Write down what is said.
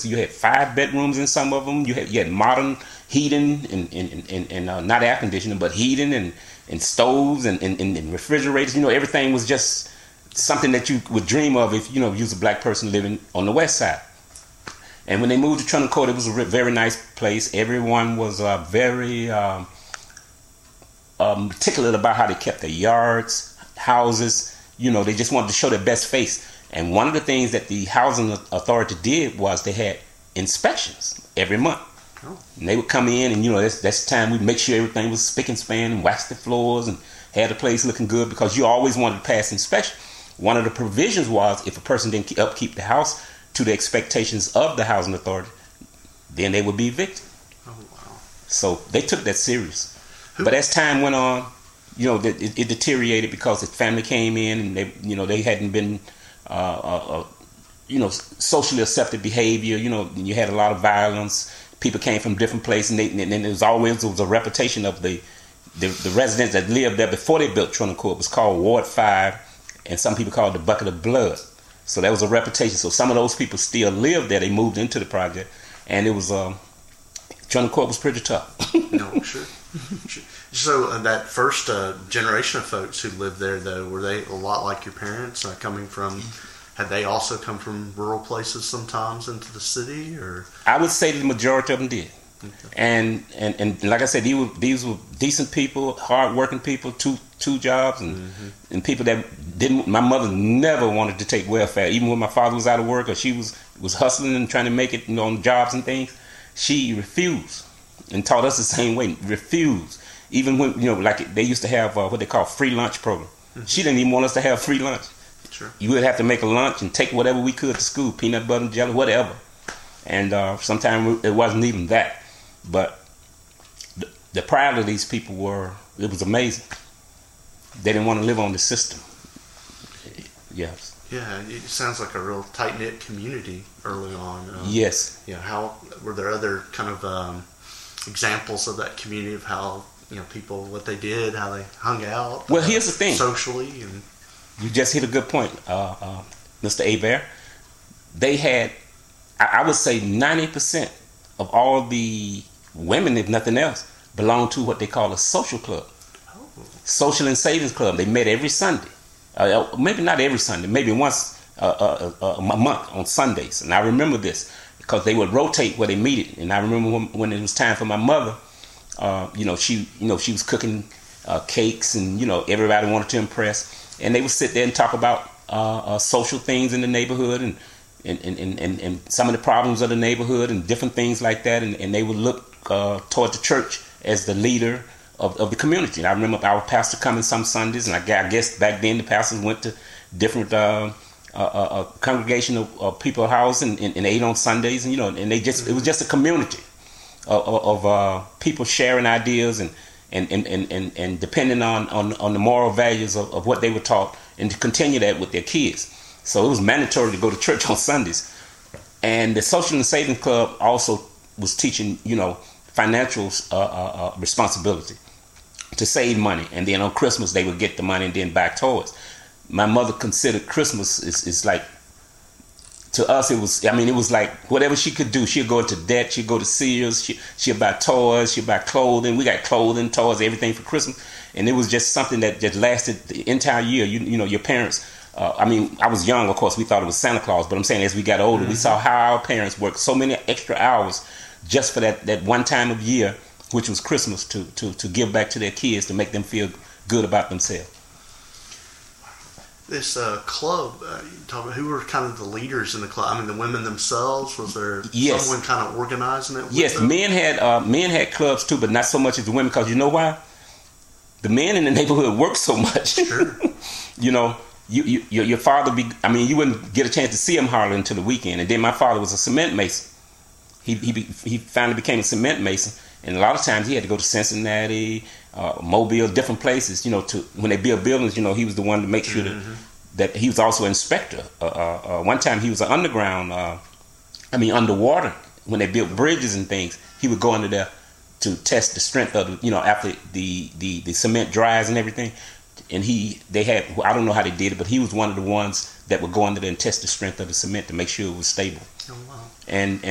neighborhoods. You had 5 bedrooms in some of them. You had modern heating and not air conditioning, but heating and stoves and refrigerators. Everything was just something that you would dream of if you was a black person living on the west side. And when they moved to Trenton Court, it was a very nice place. Everyone was very particular about how they kept their yards, houses. They just wanted to show their best face. And one of the things that the housing authority did was they had inspections every month. Oh. And they would come in, and that's the time we'd make sure everything was spick and span and wax the floors and had the place looking good, because you always wanted to pass inspection. One of the provisions was if a person didn't upkeep the house to the expectations of the housing authority, then they would be evicted. Oh, wow. So they took that serious. But as time went on, it deteriorated because the family came in and they hadn't been, socially accepted behavior. You had a lot of violence. People came from different places, and there was a reputation of the residents that lived there before they built Trenton Court. It was called Ward 5, and some people called it the Bucket of Blood. So that was a reputation. So some of those people still lived there. They moved into the project, and it was Trenton Court was pretty tough. No, sure. So that first generation of folks who lived there, though, were they a lot like your parents, coming from? Had they also come from rural places sometimes into the city, or? I would say the majority of them did. Okay. And like I said, these were decent people, hard-working people, two jobs, and people that didn't. My mother never wanted to take welfare, even when my father was out of work or she was hustling and trying to make it on jobs and things. She refused and taught us the same way. Refused, even when like they used to have what they call free lunch program. Mm-hmm. She didn't even want us to have free lunch. Sure. You would have to make a lunch and take whatever we could to school, peanut butter and jelly, whatever. And sometimes it wasn't even that. But the pride of these people it was amazing. They didn't want to live on the system. Yes. Yeah, it sounds like a real tight-knit community early on. Yes. How were there other kind of examples of that community of how people, what they did, how they hung out? Well, here's the thing. Socially, and you just hit a good point, Mr. Hebert. They had, I would say, 90% of all the women, if nothing else, belonged to what they call a social club. Oh. Social and savings club. They met every Sunday. Maybe not every Sunday, maybe once a month on Sundays. And I remember this because they would rotate where they meet. And I remember when it was time for my mother, she was cooking cakes, and everybody wanted to impress. And they would sit there and talk about social things in the neighborhood and some of the problems of the neighborhood and different things like that. And they would look toward the church as the leader of the community. And I remember our pastor coming some Sundays, and I guess back then the pastors went to different congregation of people's house and ate on Sundays, and and it was just a community of people sharing ideas and depending on the moral values of what they were taught, and to continue that with their kids. So it was mandatory to go to church on Sundays. And the Social and Savings Club also was teaching, financial responsibility, to save money. And then on Christmas, they would get the money and then buy toys. My mother considered Christmas is like, to us, it was like whatever she could do. She'd go into debt. She'd go to Sears. She'd buy toys. She'd buy clothing. We got clothing, toys, everything for Christmas. And it was just something that just lasted the entire year. Your parents, I was young, of course. We thought it was Santa Claus. But I'm saying as we got older, we saw how our parents worked so many extra hours just for that one time of year, which was Christmas, to give back to their kids, to make them feel good about themselves. This club, who were kind of the leaders in the club? The women themselves. Was there someone kind of organizing it? Yes, them? Men had clubs too, but not so much as the women. Because you know why? The men in the neighborhood worked so much. Sure. Your father. You wouldn't get a chance to see him hardly until the weekend. And then my father was a cement mason. He finally became a cement mason, and a lot of times he had to go to Cincinnati, Mobile, different places, when they build buildings, he was the one to make sure that he was also an inspector. One time he was an underwater, when they built bridges and things, he would go under there to test the strength of after the cement dries and everything. And I don't know how they did it, but he was one of the ones that would go under there and test the strength of the cement to make sure it was stable. Oh, wow. And